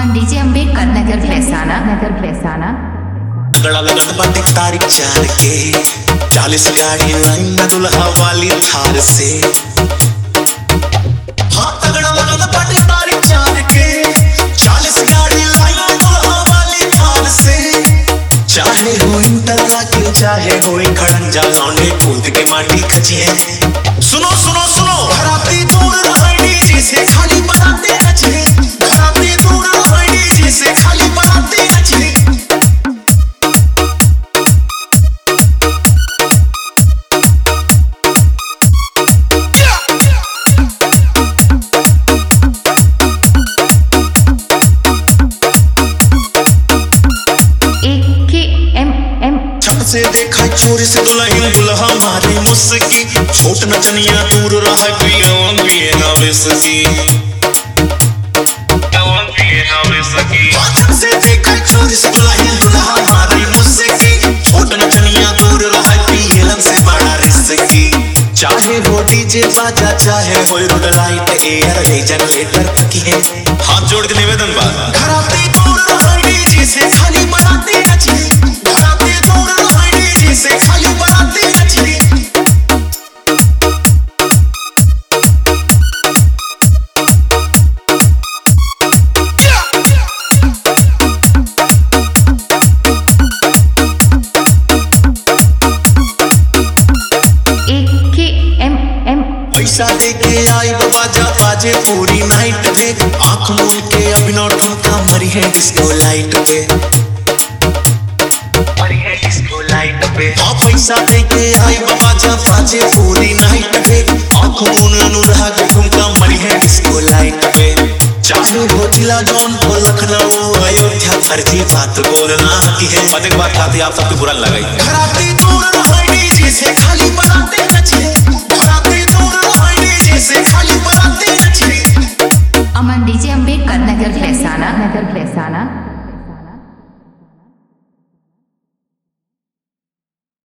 अमन DJ Ambedkar Nagar फैसाना गड़ा लगत बाटे तारीख 4 के 40 गाड़ी लाइन दुल्हा वाली थार से। हाँ तगड़ा लगत बाटे तारीख 4 के 40 गाड़ी लाइन दुल्हा वाली थार से। चाहे हो इंटरला के चाहे हो खड़ंजा लौंडे कूद के माटी खचिए। सुनो सुनो सुनो घराती दूर रहनी जिसे खाली बनाते नचे। घराती दूर रहनी जिसे खाली बनाते नचे। से देखा चोरी से दुल्हन दुल्हा मारे मुस्की। छोट नचनिया दूर रहा पियवन पिए ना विस्की। से देखा चोरी से दुल्हन दुल्हा मारे मुस्की। छोट नचनिया दूर रहा पियलन से बड़ा रिस्की। चाहे हो डीजे बाजा चाहे हो रोड लाइट एयर जनरेटर तक है। हाथ जोड़ के निवेदन बा घराती दूर रहा डीजे से खाली बनाते नचे। घराती दूर रहा डीजे से खाली बनाते नचे। पैसा देके आई बाजा बाजे पूरी नाइट पे। आंख मूंद के अभिनव ठुमका मरी है डिस्को लाइट पे। मरी है डिस्को लाइट पे। हाँ पैसा देके आई बाजा बाजे पूरी नाइट पे। आंख मूंद अनुराग ठुमका मरी है डिस्को लाइट पे। चाहे हो जिला जौनपुर लखनऊ अयोध्या फर्जी बात बोलना की है। एक बात खाती आप सबको बुरा लगाई। घराती दूर रहनी जिसे खाली बनाते नचे। घराती दूर रहनी जिसे खाली बनाते नचे। अमन डीजे अम्बेडकर नगर फैसाना